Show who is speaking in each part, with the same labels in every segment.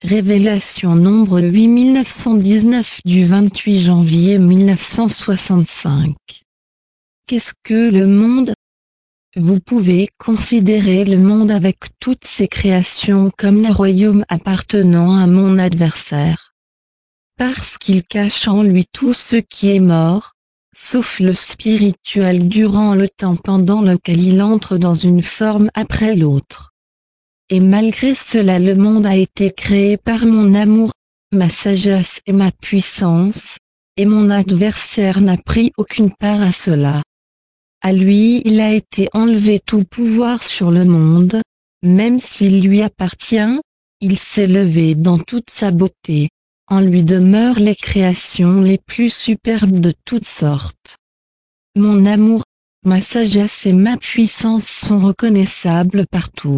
Speaker 1: Révélation nombre 8919 du 28 janvier 1965. Qu'est-ce que le monde? Vous pouvez considérer le monde avec toutes ses créations comme un royaume appartenant à mon adversaire. Parce qu'il cache en lui tout ce qui est mort, sauf le spirituel durant le temps pendant lequel il entre dans une forme après l'autre. Et malgré cela le monde a été créé par mon amour, ma sagesse et ma puissance, et mon adversaire n'a pris aucune part à cela. À lui il a été enlevé tout pouvoir sur le monde, même s'il lui appartient, il s'est levé dans toute sa beauté. En lui demeurent les créations les plus superbes de toutes sortes. Mon amour, ma sagesse et ma puissance sont reconnaissables partout.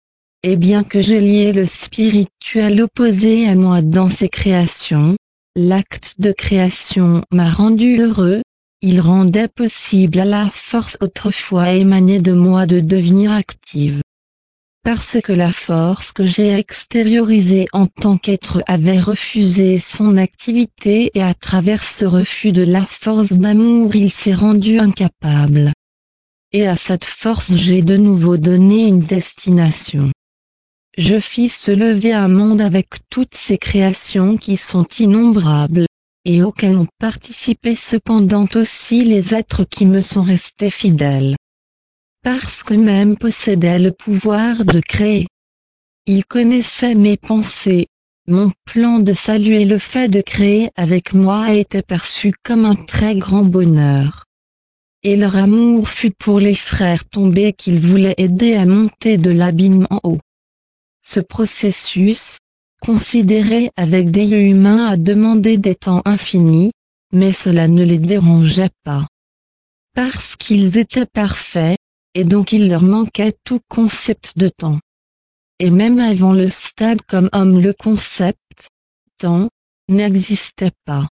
Speaker 1: Et bien que je lié le spirituel opposé à moi dans ces créations, l'acte de création m'a rendu heureux, il rendait possible à la force autrefois émanée de moi de devenir active. Parce que la force que j'ai extériorisée en tant qu'être avait refusé son activité et à travers ce refus de la force d'amour il s'est rendu incapable. Et à cette force j'ai de nouveau donné une destination. Je fis se lever un monde avec toutes ces créations qui sont innombrables, et auxquelles ont participé cependant aussi les êtres qui me sont restés fidèles. Parce qu'eux-mêmes possédaient le pouvoir de créer. Ils connaissaient mes pensées, mon plan de salut et le fait de créer avec moi était perçu comme un très grand bonheur. Et leur amour fut pour les frères tombés qu'ils voulaient aider à monter de l'abîme en haut. Ce processus, considéré avec des yeux humains a demandé des temps infinis, mais cela ne les dérangeait pas. Parce qu'ils étaient parfaits, et donc il leur manquait tout concept de temps. Et même avant le stade comme homme le concept, temps, n'existait pas.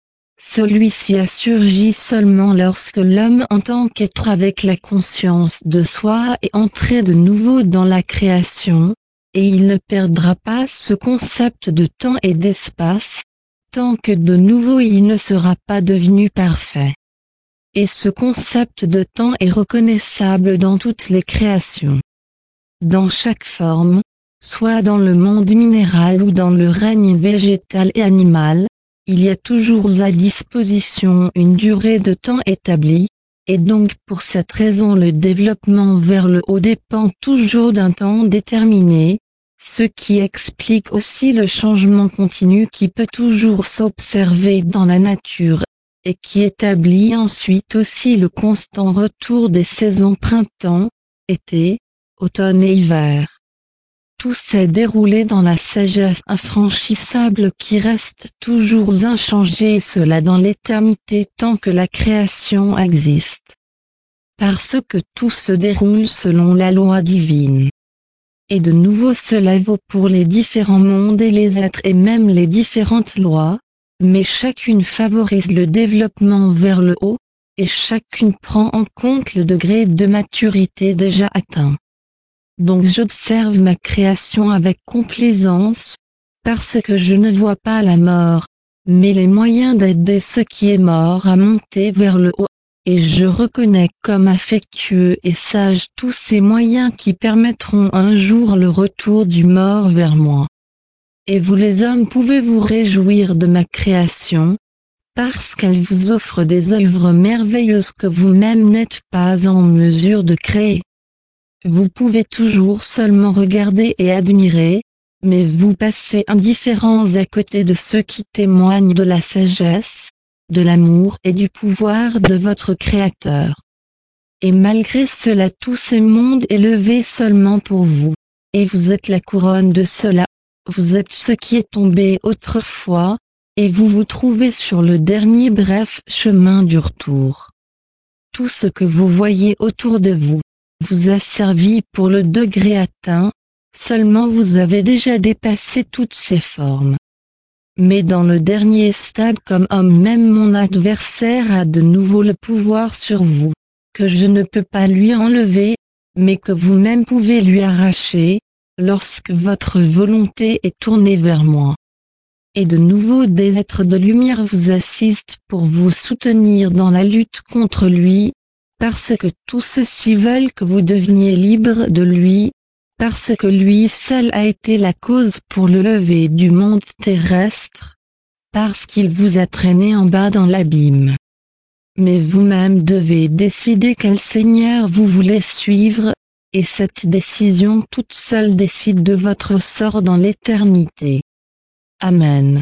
Speaker 1: Celui-ci a surgi seulement lorsque l'homme en tant qu'être avec la conscience de soi est entré de nouveau dans la création, et il ne perdra pas ce concept de temps et d'espace, tant que de nouveau il ne sera pas devenu parfait. Et ce concept de temps est reconnaissable dans toutes les créations. Dans chaque forme, soit dans le monde minéral ou dans le règne végétal et animal, il y a toujours à disposition une durée de temps établie, et donc pour cette raison le développement vers le haut dépend toujours d'un temps déterminé, ce qui explique aussi le changement continu qui peut toujours s'observer dans la nature, et qui établit ensuite aussi le constant retour des saisons printemps, été, automne et hiver. Tout s'est déroulé dans la sagesse infranchissable qui reste toujours inchangée et cela dans l'éternité tant que la création existe. Parce que tout se déroule selon la loi divine. Et de nouveau cela vaut pour les différents mondes et les êtres et même les différentes lois, mais chacune favorise le développement vers le haut, et chacune prend en compte le degré de maturité déjà atteint. Donc j'observe ma création avec complaisance, parce que je ne vois pas la mort, mais les moyens d'aider ce qui est mort à monter vers le haut, et je reconnais comme affectueux et sage tous ces moyens qui permettront un jour le retour du mort vers moi. Et vous les hommes pouvez vous réjouir de ma création, parce qu'elle vous offre des œuvres merveilleuses que vous-même n'êtes pas en mesure de créer. Vous pouvez toujours seulement regarder et admirer, mais vous passez indifférents à côté de ceux qui témoignent de la sagesse, de l'amour et du pouvoir de votre Créateur. Et malgré cela tout ce monde est levé seulement pour vous, et vous êtes la couronne de cela, vous êtes ce qui est tombé autrefois, et vous vous trouvez sur le dernier bref chemin du retour. Tout ce que vous voyez autour de vous vous a servi pour le degré atteint, seulement vous avez déjà dépassé toutes ces formes. Mais dans le dernier stade comme homme même mon adversaire a de nouveau le pouvoir sur vous, que je ne peux pas lui enlever, mais que vous-même pouvez lui arracher, lorsque votre volonté est tournée vers moi. Et de nouveau des êtres de lumière vous assistent pour vous soutenir dans la lutte contre lui, parce que tous ceux-ci veulent que vous deveniez libre de lui, parce que lui seul a été la cause pour le lever du monde terrestre, parce qu'il vous a traîné en bas dans l'abîme. Mais vous-même devez décider quel Seigneur vous voulez suivre, et cette décision toute seule décide de votre sort dans l'éternité. Amen.